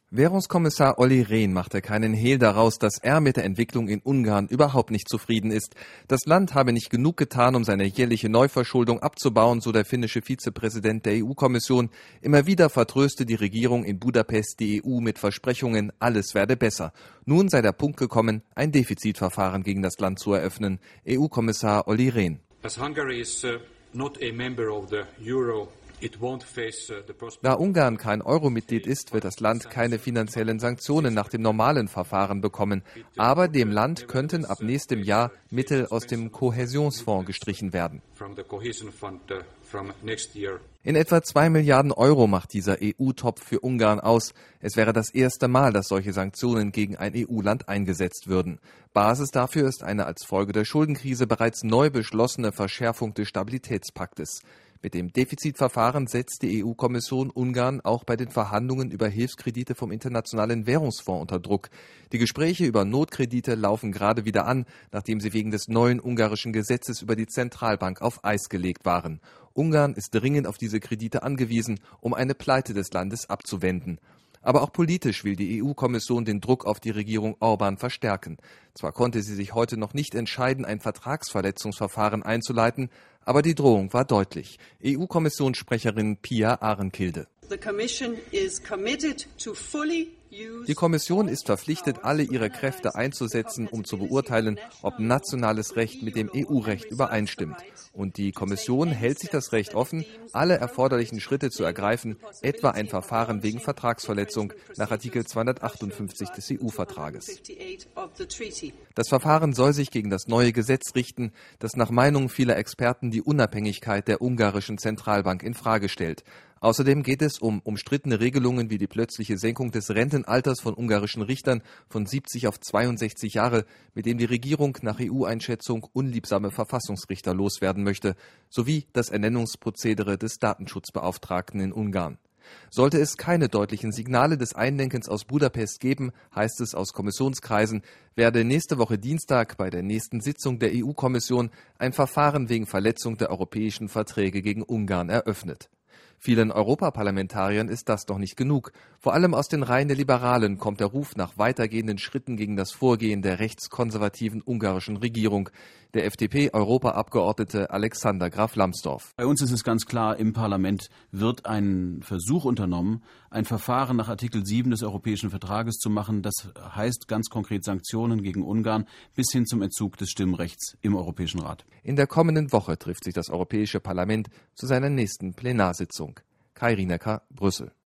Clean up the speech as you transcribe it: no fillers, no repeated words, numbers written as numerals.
Währungskommissar Olli Rehn machte keinen Hehl daraus, dass er mit der Entwicklung in Ungarn überhaupt nicht zufrieden ist. Das Land habe nicht genug getan, um seine jährliche Neuverschuldung abzubauen, so der finnische Vizepräsident der EU-Kommission. Immer wieder vertröste die Regierung in Budapest die EU mit Versprechungen, alles werde besser. Nun sei der Punkt gekommen, ein Defizitverfahren gegen das Land zu eröffnen. EU-Kommissar Olli Rehn. As Hungary is not a member of the Euro, da Ungarn kein Euro-Mitglied ist, wird das Land keine finanziellen Sanktionen nach dem normalen Verfahren bekommen. Aber dem Land könnten ab nächstem Jahr Mittel aus dem Kohäsionsfonds gestrichen werden. In etwa 2 Milliarden Euro macht dieser EU-Topf für Ungarn aus. Es wäre das erste Mal, dass solche Sanktionen gegen ein EU-Land eingesetzt würden. Basis dafür ist eine als Folge der Schuldenkrise bereits neu beschlossene Verschärfung des Stabilitätspaktes. Mit dem Defizitverfahren setzt die EU-Kommission Ungarn auch bei den Verhandlungen über Hilfskredite vom Internationalen Währungsfonds unter Druck. Die Gespräche über Notkredite laufen gerade wieder an, nachdem sie wegen des neuen ungarischen Gesetzes über die Zentralbank auf Eis gelegt waren. Ungarn ist dringend auf diese Kredite angewiesen, um eine Pleite des Landes abzuwenden. Aber auch politisch will die EU-Kommission den Druck auf die Regierung Orbán verstärken. Zwar konnte sie sich heute noch nicht entscheiden, ein Vertragsverletzungsverfahren einzuleiten, aber die Drohung war deutlich. EU-Kommissionssprecherin Pia Ahrenkilde. Die Kommission ist verpflichtet, alle ihre Kräfte einzusetzen, um zu beurteilen, ob nationales Recht mit dem EU-Recht übereinstimmt. Und die Kommission hält sich das Recht offen, alle erforderlichen Schritte zu ergreifen, etwa ein Verfahren wegen Vertragsverletzung nach Artikel 258 des EU-Vertrages. Das Verfahren soll sich gegen das neue Gesetz richten, das nach Meinung vieler Experten die Unabhängigkeit der ungarischen Zentralbank in Frage stellt. Außerdem geht es um umstrittene Regelungen wie die plötzliche Senkung des Rentenalters von ungarischen Richtern von 70 auf 62 Jahre, mit dem die Regierung nach EU-Einschätzung unliebsame Verfassungsrichter loswerden möchte, sowie das Ernennungsprozedere des Datenschutzbeauftragten in Ungarn. Sollte es keine deutlichen Signale des Einlenkens aus Budapest geben, heißt es aus Kommissionskreisen, werde nächste Woche Dienstag bei der nächsten Sitzung der EU-Kommission ein Verfahren wegen Verletzung der europäischen Verträge gegen Ungarn eröffnet. Vielen Europaparlamentariern ist das noch nicht genug. Vor allem aus den Reihen der Liberalen kommt der Ruf nach weitergehenden Schritten gegen das Vorgehen der rechtskonservativen ungarischen Regierung. Der FDP-Europaabgeordnete Alexander Graf Lambsdorff. Bei uns ist es ganz klar, im Parlament wird ein Versuch unternommen, ein Verfahren nach Artikel 7 des Europäischen Vertrages zu machen. Das heißt ganz konkret Sanktionen gegen Ungarn bis hin zum Entzug des Stimmrechts im Europäischen Rat. In der kommenden Woche trifft sich das Europäische Parlament zu seiner nächsten Plenarsitzung. Kai Rienecker, Brüssel.